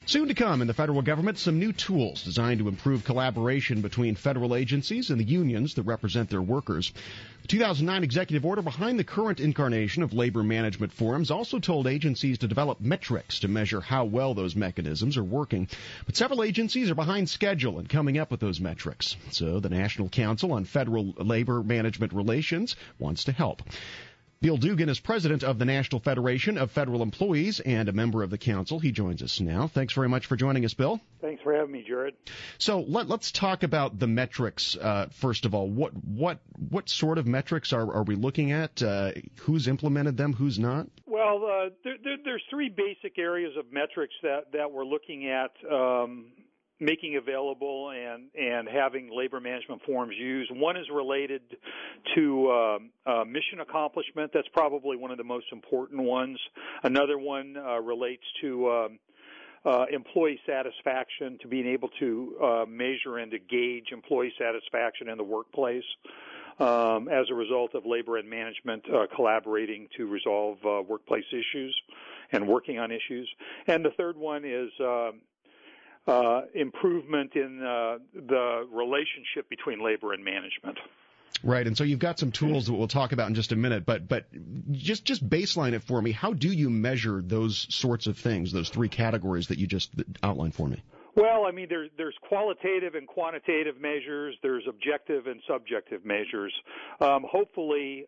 Soon to come in the federal government, some new tools designed to improve collaboration between federal agencies and the unions that represent their workers. The 2009 executive order behind the current incarnation of labor management forums also told agencies to develop metrics to measure how well those mechanisms are working. But several agencies are behind schedule in coming up with those metrics. So the National Council on Federal Labor Management Relations wants to help. Bill Dugan is president of the National Federation of Federal Employees and a member of the council. He joins us now. Thanks very much for joining us, Bill. Thanks for having me, Jared. So let's talk about the metrics first of all. What sort of metrics are we looking at? Who's implemented them? Who's not? Well, there's three basic areas of metrics that we're looking at. Making available and having labor management forums used. One is related to mission accomplishment. That's probably one of the most important ones. Another one relates to employee satisfaction, to being able to measure and to gauge employee satisfaction in the workplace as a result of labor and management collaborating to resolve workplace issues and working on issues. And the third one is improvement in the relationship between labor and management. Right, and so you've got some tools that we'll talk about in just a minute, but just baseline it for me. How do you measure those sorts of things, those three categories that you just outlined for me? Well, I mean, there's qualitative and quantitative measures. There's objective and subjective measures. Hopefully,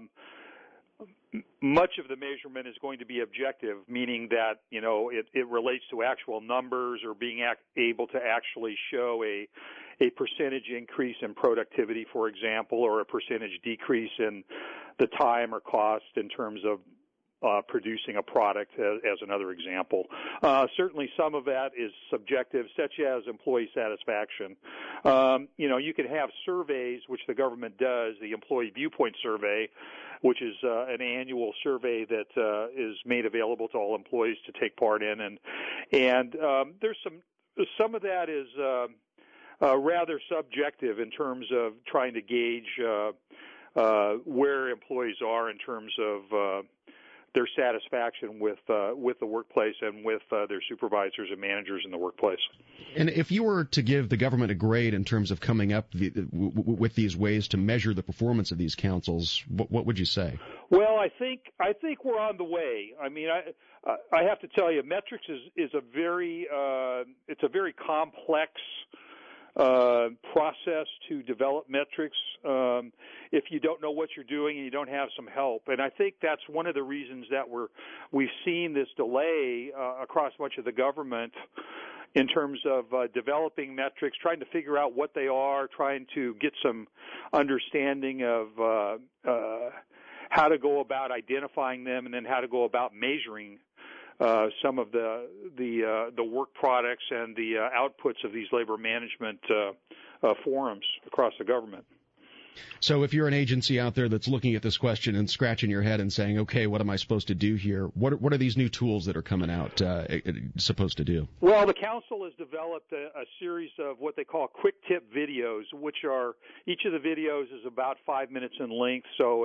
much of the measurement is going to be objective, meaning that, it relates to actual numbers or being able to actually show a percentage increase in productivity, for example, or a percentage decrease in the time or cost in terms of producing a product as another example. Certainly some of that is subjective, such as employee satisfaction. You can have surveys, which the government does, the Employee Viewpoint Survey, which is an annual survey that is made available to all employees to take part in. And there's some of that is rather subjective in terms of trying to gauge where employees are in terms of their satisfaction with the workplace and with their supervisors and managers in the workplace. And if you were to give the government a grade in terms of coming up with these ways to measure the performance of these councils, what would you say? Well, I think we're on the way. I mean, I have to tell you, metrics is a very complex process to develop metrics if you don't know what you're doing and you don't have some help. And I think that's one of the reasons that we've seen this delay across much of the government in terms of developing metrics, trying to figure out what they are, trying to get some understanding of how to go about identifying them and then how to go about measuring some of the work products and the outputs of these labor management forums across the government. So if you're an agency out there that's looking at this question and scratching your head and saying, okay, what am I supposed to do here? What are these new tools that are coming out supposed to do? Well, the council has developed a series of what they call quick tip videos, which are, each of the videos is about 5 minutes in length, so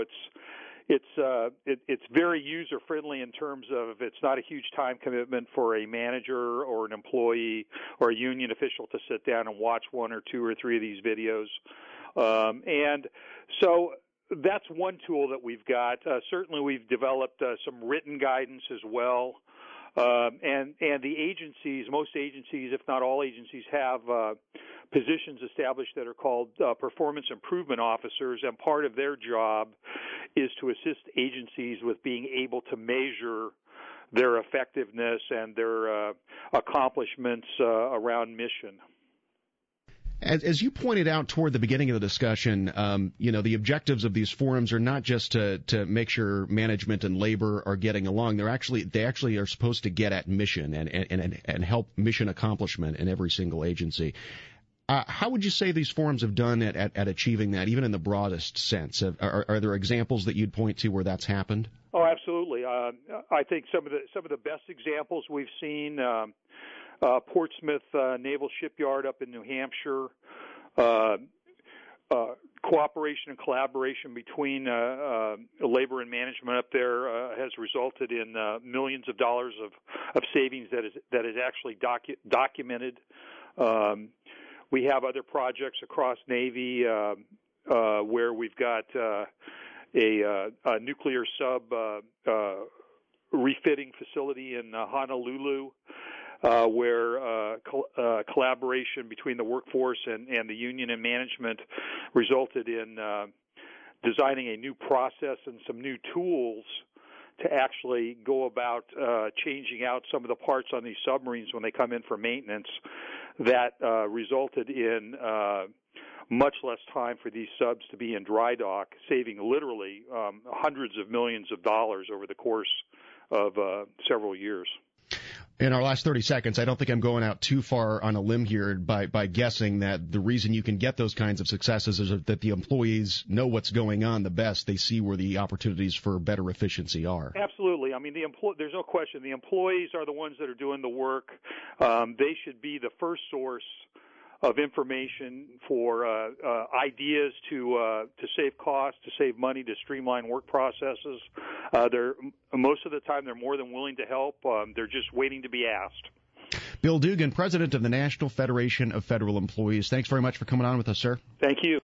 it's very user friendly in terms of it's not a huge time commitment for a manager or an employee or a union official to sit down and watch one or two or three of these videos. And so that's one tool that we've got. Certainly we've developed some written guidance as well. And the agencies, most agencies, if not all agencies, have positions established that are called performance improvement officers, and part of their job is to assist agencies with being able to measure their effectiveness and their accomplishments around mission. As you pointed out toward the beginning of the discussion, the objectives of these forums are not just to make sure management and labor are getting along. They actually are supposed to get at mission and help mission accomplishment in every single agency. How would you say these forums have done at achieving that, even in the broadest sense? Are there examples that you'd point to where that's happened? Oh, absolutely. I think some of the best examples we've seen. Portsmouth Naval Shipyard up in New Hampshire, cooperation and collaboration between labor and management up there has resulted in millions of dollars of savings that is actually documented. We have other projects across Navy where we've got a nuclear sub refitting facility in Honolulu, where collaboration between the workforce and the union and management resulted in designing a new process and some new tools to actually go about changing out some of the parts on these submarines when they come in for maintenance. That resulted in much less time for these subs to be in dry dock, saving literally hundreds of millions of dollars over the course of several years. In our last 30 seconds, I don't think I'm going out too far on a limb here by guessing that the reason you can get those kinds of successes is that the employees know what's going on the best. They see where the opportunities for better efficiency are. Absolutely. I mean, there's no question. The employees are the ones that are doing the work. They should be the first source of information for ideas to save costs, to save money, to streamline work processes. Most of the time they're more than willing to help. They're just waiting to be asked. Bill Dugan, president of the National Federation of Federal Employees. Thanks very much for coming on with us, sir. Thank you.